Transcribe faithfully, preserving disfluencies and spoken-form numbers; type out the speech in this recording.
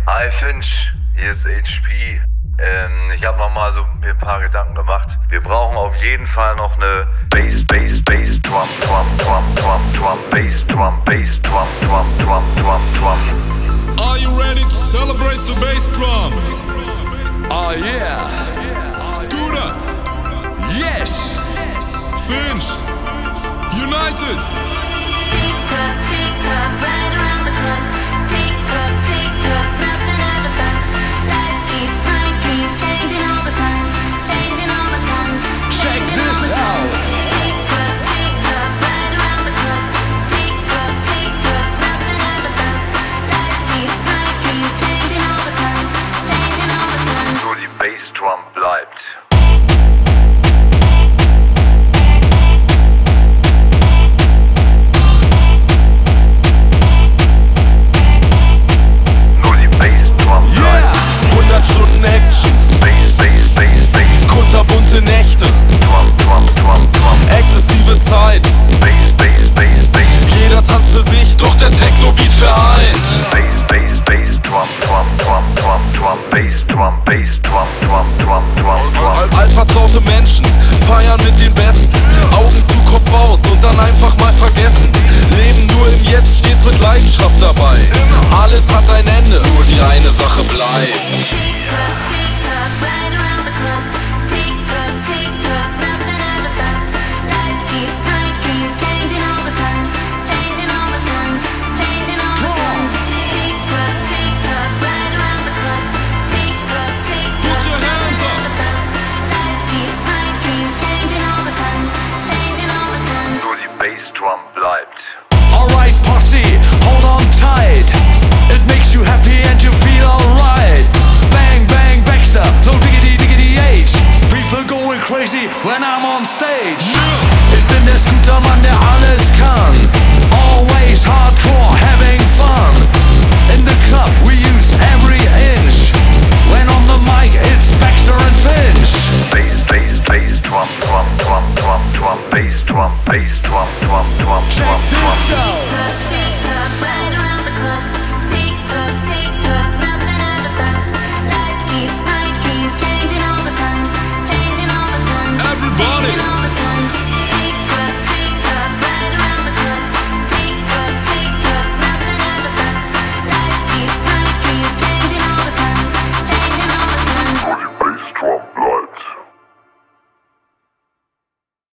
Hi Finch, hier ist H P. Ähm, ich habe noch mal so mir ein paar Gedanken gemacht. Wir brauchen auf jeden Fall noch eine Bass, Bass, Bass, Drum, Drum, Drum, Drum, Drum, Bass, Drum, Bass, Drum, Drum, Drum, Drum, Drum. Are you ready to celebrate the bass drum? Oh yeah. Scooter. Yes. Finch. United. Tick tock, tick tock, right around the clock. Tick tock, tick tock, nothing ever stops. Life keeps my dreams changing all the time, changing all the time. Check this out. Tick tock, tick tock, right around the clock. Tick tock, tick tock, nothing ever stops. Life keeps my dreams changing all the time, changing all the time. Nur die Bassdrum bleibt. Stunden Action, Bass, Bass, Bass, Bass, kunterbunte Nächte, Drum, Drum, Drum, Drum, exzessive Zeit. Bass, Bass, Bass, Bass, Jeder tanzt für sich, doch der Techno-Beat vereint. Bass, Bass, Bass, Drum, Drum, Drum, Drum, Drum, Bass, Drum, Bass, Drum, Drum, Drum, Drum, Drum. Altvertraute Menschen feiern mit den Besten. Augen zu, Kopf aus und dann einfach mal vergessen. Leben nur im Jetzt, stets mit Leidenschaft dabei. Alles hat ein Ende, nur die eine Sache bleibt. Tick tock, tick tock, right around the clock. Tick tock, tick tock, nothing ever stops. Life keeps my dreams changing all the time, changing all the time, changing all the time. Tick tock, tick tock, right around the clock. Tick tock, tick tock, Put your hands nothing up. ever stops. Life keeps my dreams changing all the time, changing all the time. Nur die Bassdrum bleibt. Alright posse, hold on tight. It makes you happy and you feel alright. Bang bang Baxter, no diggity diggity H. People going crazy when I'm on stage. Ich bin der Scootermann, der alles kann. Always hardcore, having fun. In the club we use every inch. When on the mic it's Baxter and Finch. Bass, bass, bass, drum, drum, drum, drum, drum, bass, drum, bass, drum, drum, drum, Check drum, this drum. out. Tick tock, tick tock, right around